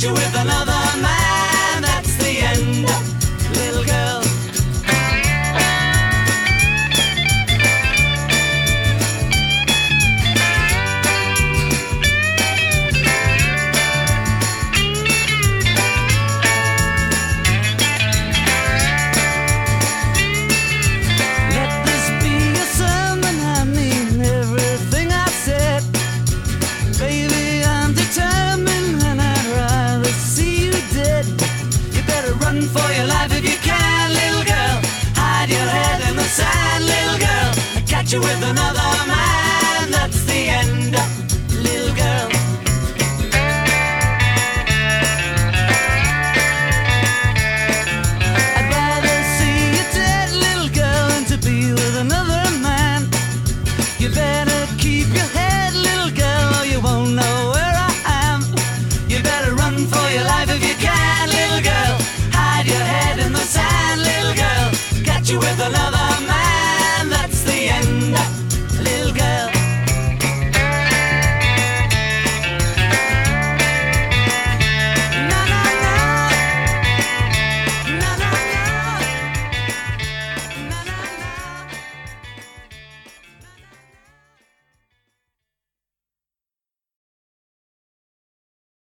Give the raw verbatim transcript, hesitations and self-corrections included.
catch you with another man. That's the end, little girl. Run for your life if you can, little girl. Hide your head in the sand, little girl. I'll catch you with another